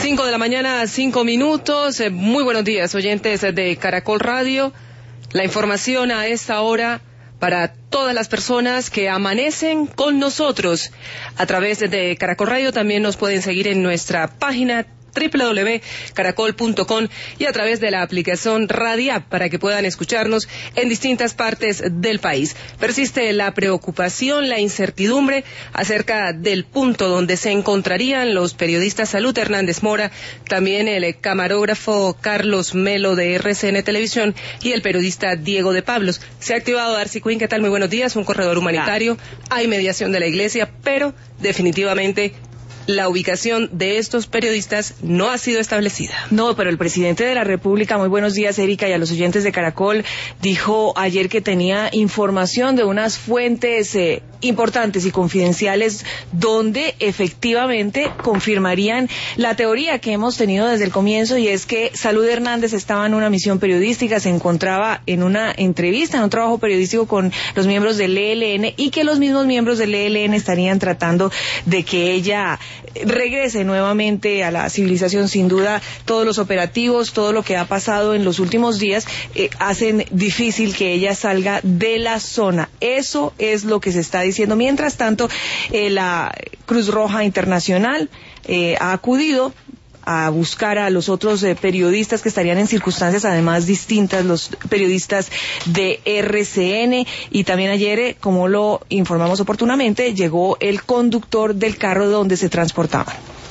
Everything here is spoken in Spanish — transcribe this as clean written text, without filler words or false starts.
5 de la mañana, 5 minutos. Muy buenos días, oyentes de Caracol Radio. La información a esta hora para todas las personas que amanecen con nosotros a través de Caracol Radio. También nos pueden seguir en nuestra página www.caracol.com y a través de la aplicación Radiapp para que puedan escucharnos en distintas partes del país. Persiste la preocupación, la incertidumbre acerca del punto donde se encontrarían los periodistas Salud Hernández Mora, también el camarógrafo Carlos Melo de RCN Televisión y el periodista Diego de Pablos. Se ha activado Darcy Quinn, ¿qué tal? Muy buenos días, un corredor humanitario, hay mediación de la iglesia, pero definitivamente la ubicación de estos periodistas no ha sido establecida. No, pero el presidente de la República, muy buenos días, Erika, y a los oyentes de Caracol, dijo ayer que tenía información de unas fuentes importantes y confidenciales donde efectivamente confirmarían la teoría que hemos tenido desde el comienzo, y es que Salud Hernández estaba en una misión periodística, se encontraba en una entrevista, en un trabajo periodístico con los miembros del ELN, y que los mismos miembros del ELN estarían tratando de que ella regrese nuevamente a la civilización. Sin duda, todos los operativos, todo lo que ha pasado en los últimos días hacen difícil que ella salga de la zona. Eso es lo que se está diciendo. Mientras tanto, la Cruz Roja Internacional ha acudido a buscar a los otros periodistas que estarían en circunstancias además distintas, los periodistas de RCN, y también ayer, como lo informamos oportunamente, llegó el conductor del carro donde se transportaban.